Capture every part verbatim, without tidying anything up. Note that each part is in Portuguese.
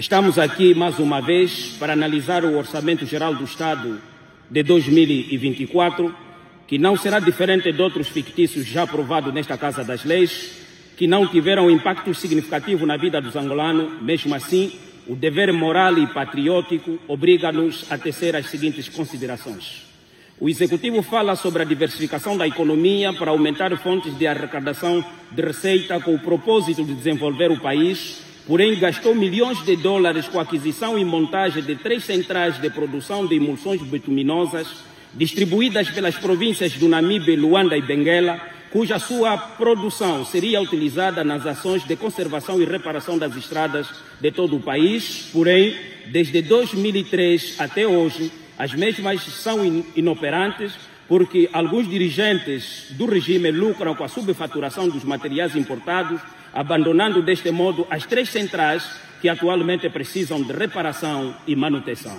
Estamos aqui mais uma vez para analisar o Orçamento Geral do Estado de dois mil e vinte e quatro, que não será diferente de outros fictícios já aprovados nesta Casa das Leis, que não tiveram impacto significativo na vida dos angolanos. Mesmo assim, o dever moral e patriótico obriga-nos a tecer as seguintes considerações. O Executivo fala sobre a diversificação da economia para aumentar fontes de arrecadação de receita com o propósito de desenvolver o país, porém gastou milhões de dólares com a aquisição e montagem de três centrais de produção de emulsões bituminosas, distribuídas pelas províncias do Namibe, Luanda e Benguela, cuja sua produção seria utilizada nas ações de conservação e reparação das estradas de todo o país. Porém, desde dois mil e três até hoje, as mesmas são inoperantes, porque alguns dirigentes do regime lucram com a subfaturação dos materiais importados, abandonando deste modo as três centrais que atualmente precisam de reparação e manutenção.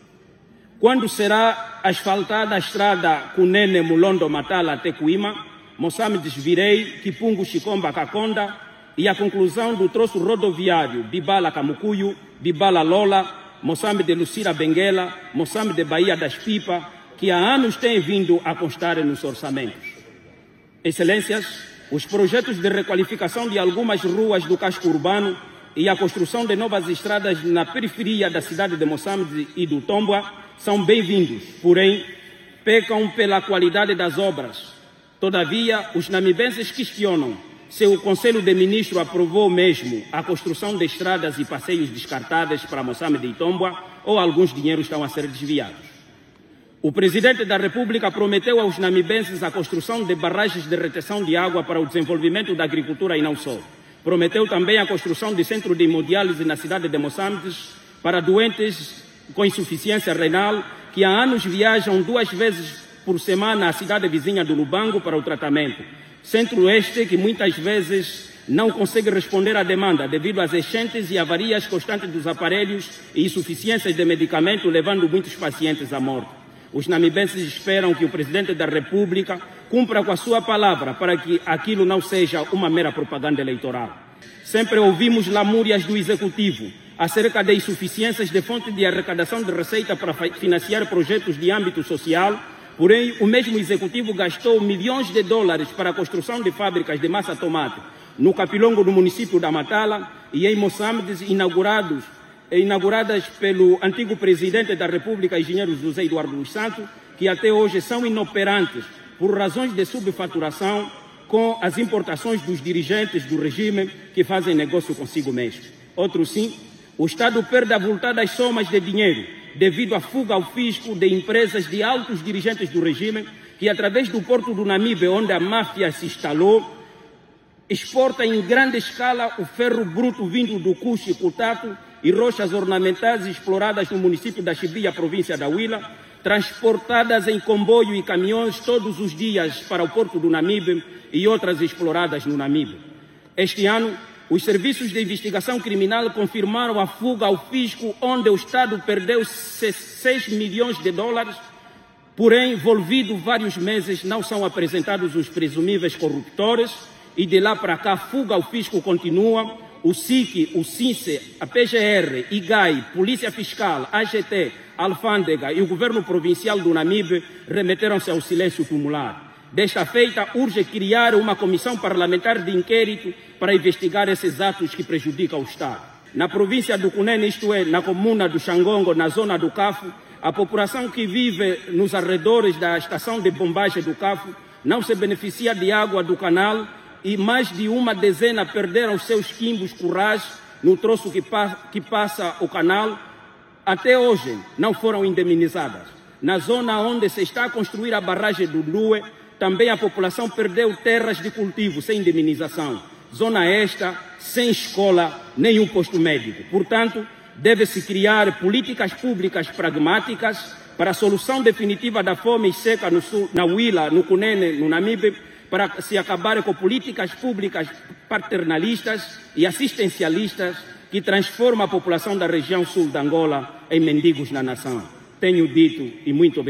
Quando será asfaltada a estrada Cunene-Mulondo-Matala até Cuima, Moçambique-Virei, Kipungu-Chikomba-Kakonda e a conclusão do troço rodoviário Bibala-Camucuio, Bibala-Lola, Moçambique-Lucira-Benguela, Moçambique-Bahia das Pipas, que há anos têm vindo a constar nos orçamentos. Excelências, os projetos de requalificação de algumas ruas do casco urbano e a construção de novas estradas na periferia da cidade de Moçambique e do Tomboa são bem-vindos, porém pecam pela qualidade das obras. Todavia, os namibenses questionam se o Conselho de Ministros aprovou mesmo a construção de estradas e passeios descartáveis para Moçambique e Tomboa, ou alguns dinheiros estão a ser desviados. O Presidente da República prometeu aos namibenses a construção de barragens de retenção de água para o desenvolvimento da agricultura e não só. Prometeu também a construção de centro de hemodiálise na cidade de Moçambique para doentes com insuficiência renal que há anos viajam duas vezes por semana à cidade vizinha do Lubango para o tratamento. Centro este que muitas vezes não consegue responder à demanda devido às enchentes e avarias constantes dos aparelhos e insuficiências de medicamento, levando muitos pacientes à morte. Os namibenses esperam que o Presidente da República cumpra com a sua palavra para que aquilo não seja uma mera propaganda eleitoral. Sempre ouvimos lamúrias do Executivo acerca de insuficiências de fonte de arrecadação de receita para financiar projetos de âmbito social. Porém, o mesmo Executivo gastou milhões de dólares para a construção de fábricas de massa tomate no Capilongo, no município da Matala, e em Moçambique, inaugurados, inauguradas pelo antigo Presidente da República, engenheiro José Eduardo dos Santos, que até hoje são inoperantes por razões de subfaturação com as importações dos dirigentes do regime que fazem negócio consigo mesmo. Outro sim, o Estado perde avultadas somas de dinheiro devido à fuga ao fisco de empresas de altos dirigentes do regime que, através do porto do Namibe, onde a máfia se instalou, exporta em grande escala o ferro bruto vindo do Cuxi e Cutato e rochas ornamentais exploradas no município da Chibia, província da Huila, transportadas em comboio e caminhões todos os dias para o porto do Namibe e outras exploradas no Namibe. Este ano, os serviços de investigação criminal confirmaram a fuga ao fisco, onde o Estado perdeu seis milhões de dólares, porém, envolvido vários meses, não são apresentados os presumíveis corruptores, e de lá para cá a fuga ao fisco continua. O S I C, o SINCE, a P G R, I G A I, Polícia Fiscal, A G T, Alfândega e o Governo Provincial do Namibe remeteram-se ao silêncio cumular. Desta feita, urge criar uma comissão parlamentar de inquérito para investigar esses atos que prejudicam o Estado. Na província do Cunene, isto é, na comuna do Xangongo, na zona do Cafo, a população que vive nos arredores da estação de bombagem do Cafo não se beneficia de água do canal e mais de uma dezena perderam seus quimbos currais no troço que, pa que passa o canal. Até hoje não foram indemnizadas. Na zona onde se está a construir a barragem do Lue, também a população perdeu terras de cultivo sem indemnização. Zona esta sem escola, nem um posto médico. Portanto, deve-se criar políticas públicas pragmáticas para a solução definitiva da fome e seca no sul, na Huila, no Cunene, no Namibe, para se acabar com políticas públicas paternalistas e assistencialistas que transformam a população da região sul de Angola em mendigos na nação. Tenho dito e muito obrigado.